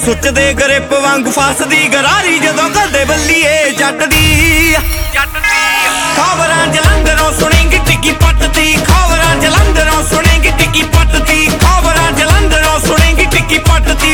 ਸੁੱਚਦੇ grip ਵਾਂਗੂ ਫਸਦੀ ਗਰਾਰੀ ਜਦੋਂ ਕਦੇ ਬੱਲੀਏ ਜੱਟ ਦੀ ਖਬਰਾਂ ਜਲੰਧਰੋਂ ਸੁਣੇਂਗੀ ਟਿੱਕੀ ਪੱਟਦੀ ਖਬਰਾਂ ਜਲੰਧਰੋਂ ਸੁਣੇਂਗੀ ਟਿੱਕੀ ਪੱਟਦੀ ਖਬਰਾਂ ਜਲੰਧਰੋਂ ਸੁਣੇਂਗੀ ਟਿੱਕੀ ਪੱਟਦੀ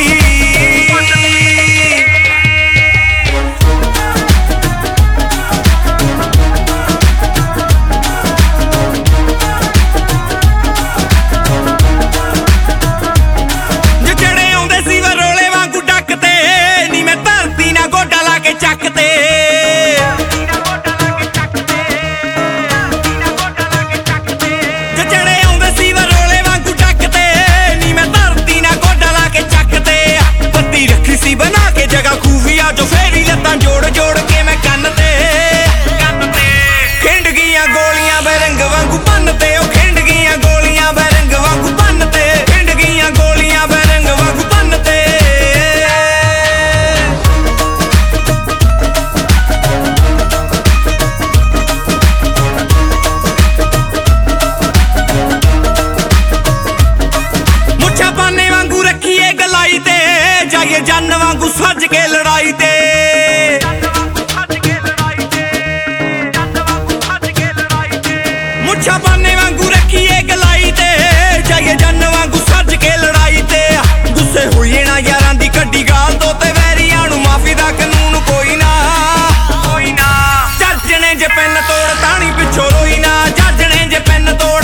ਜੋ ਫੇਰੀ ਲੱਤਾਂ ਜੋੜ ਜੋੜ ਕੇ ਮੈਂ ਕੰਨ ਤੇ ਖਿੰਡ ਗਈਆਂ ਗੋਲੀਆਂ ਬਰੰਗ ਵਾਂਗੂ ਪੰਨ ਤੇ ਉਹ ਖਿੰਡ ਗਈਆਂ ਗੋਲੀਆਂ ਬਰੰਗ ਵਾਂਗੂ ਪੰਨ ਤੇ ਖਿੰਡ ਗਈਆਂ ਗੋਲੀਆਂ ਬਰੰਗ ਵਾਂਗੂ ਪੰਨ ਤੇ ਮੁੱਛਾਂ ਪਾਨੇ ਵਾਂਗੂ ਰੱਖੀਏ ਗਲਾਈ ਤੇ ਜਾਈਏ ਜੰਨ ਵਾਂਗੂ ਸੱਜ ਕੇ ਲੜਾਈ ਤੇ ਮੁੱਛਾਂ ਪਾਨੇ ਵਾਂਗੂ ਰੱਖੀਏ ਗਲਾਈ ਤੇ ਜਾਈਏ ਜੰਨ ਵਾਂਗੂ ਸੱਜ ਕੇ ਲੜਾਈ ਤੇ ਗੁੱਸੇ ਹੋਈਏ ਨਾ ਯਾਰਾਂ ਦੀ ਕੱਢੀ ਗਾਲ ਤੋਂ ਤੇ ਵੈਰੀਆਂ ਨੂੰ ਮਾਫੀ ਦਾ ਕਾਨੂੰਨ ਕੋਈ ਨਾ ਜੱਜ ਨੇ ਜੇ ਪੈਨ ਤੋੜ ਤਾਣੀ ਪਿੱਛੋਂ ਰੋਈ ਨਾ ਜੱਜ ਨੇ ਜੇ ਪੈਨ ਤੋੜ